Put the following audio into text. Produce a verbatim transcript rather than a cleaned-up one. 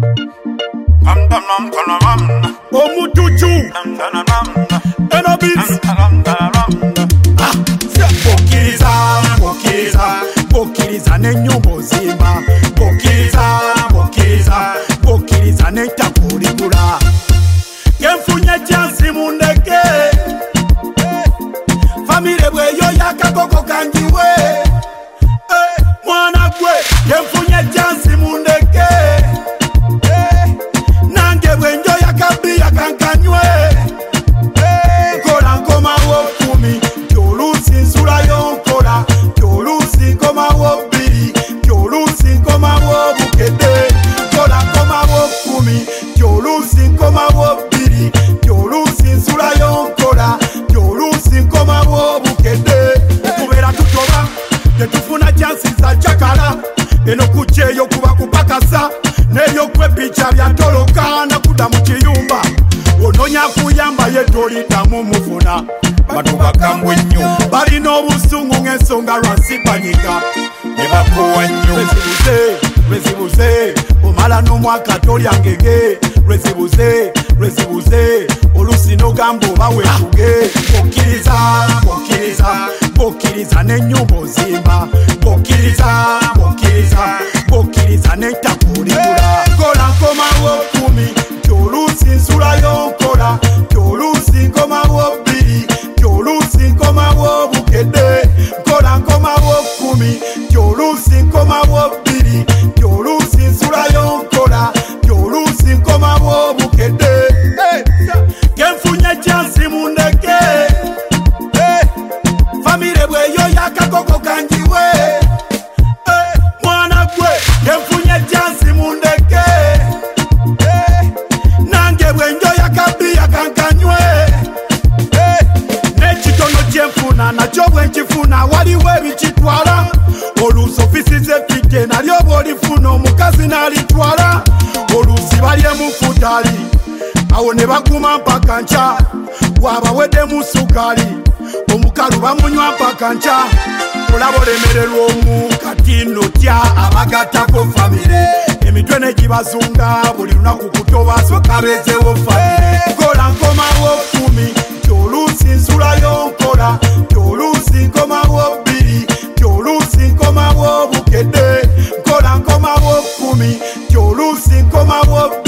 Omutuchu Eno beats Bokiriza, bokiriza Bokiriza nenyumba zimba Bokiriza, bokiriza Bokiriza netakurigula Kenfunye chansi mundeke Famile bweyo yakakoko kanjiwe Mwana kwe Kenfunye chansi mundeke Nange bwenjo yakabi yakankanywe Kola nkoma wo kumi Kyolusi nsula yonkola Kyolusi nkoma wo biri Kyolusi nkoma wo bukede Kola nkoma wo kumi Kyolusi nkoma wo biri Kyolusi nsula yonkola Kyolusi nkoma wo bukede Kubera tutoba Tetufuna chansi za chakala Eno kucheyo kuba kupakasa Neyo kwe picha vya toloka na kuda mchiyumba Ononya kuyamba yetolita mumufuna Batuka kamwe nyo Bali no busungu ngensonga rwasipanyika Nebakuwa nyo Rezibuze, rezibuze Umala no mwaka toli angege Rezibuze, rezibuze Olusino gambo bawe kuge Bokiriza, bokiriza Bokiriza nenyumbo zimba Bokiriza, bokiriza Bokiriza netakurigula Kola nkoma wo kumi Kyolusi nsula yonkola Kyolusi nkoma wo biri Kyolusi nkoma wo bukede Kola nkoma wo kumi Kyolusi nkoma wo biri Kyolusi nsula yonkola Kyolusi nkoma wo bukede Kenfunye chansi mundeke Famile bweyo yakakoko kanjiwe Mwana kwe Kenfunye chansi mundeke Nange bwenjo yakabi yakankanywe Nechitono chemfuna nacho bwenchifuna waliwe bichitwala Olusi ofisi zefite nalyo bwolifuna omukazi nalitwala Olusi balye mufutali awo ne baguma mpaka nca wabawedde mu sukali omukalu bamunywa mpaka nca olaba olemererwa omu kati notya abagatako famire emitwe negibazunga buli lunaku kutobasoka bezewo famire kola nkomawo kumi kyolusi nsula yonkola kyolusi nkomawo biri kyolusi nkomawo bukede kola nkomawo kumi kyolusi nkomawo